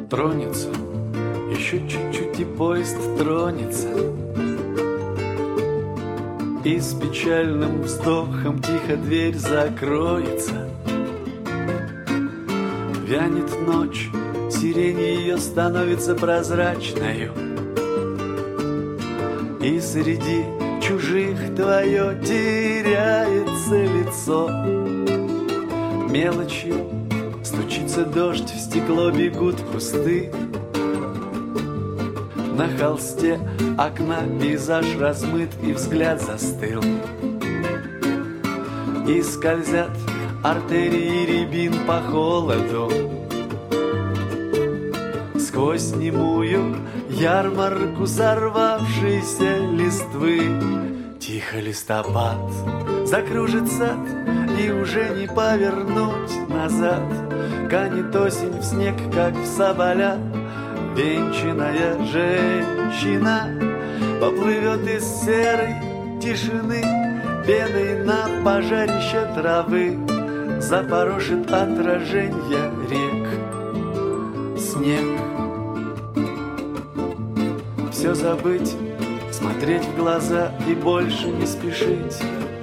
Тронется, еще чуть-чуть и поезд тронется, и с печальным вздохом тихо дверь закроется. Вянет ночь, сирень ее становится прозрачною, и среди чужих твое теряется лицо. Мелочью стучится дождь, в стекло бегут кусты. На холсте окна пейзаж размыт, и взгляд застыл. И скользят артерии рябин по холоду сквозь немую ярмарку сорвавшейся листвы. Тихо листопад закружит сад, и уже не повернуть назад. Канет осень в снег, как в соболя. Венчанная женщина поплывет из серой тишины, пеной на пожарище травы запорошит отраженья рек. Снег. Все забыть, смотреть в глаза и больше не спешить.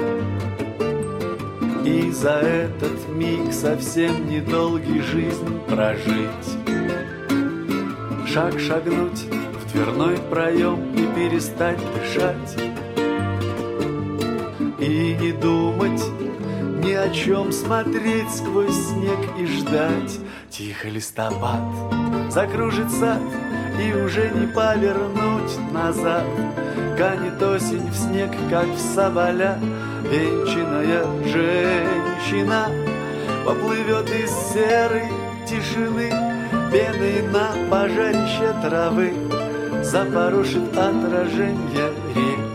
И за этот миг совсем недолгий жизнь прожить. Шаг шагнуть в дверной проем и перестать дышать. И не думать ни о чем, смотреть сквозь снег и ждать. Тихо листопад закружит сад, и уже не повернуть назад. Канет осень в снег, как в соболя. Венчанная женщина поплывет из серой тишины, пеной на пожарище травы запорошит отраженья рек.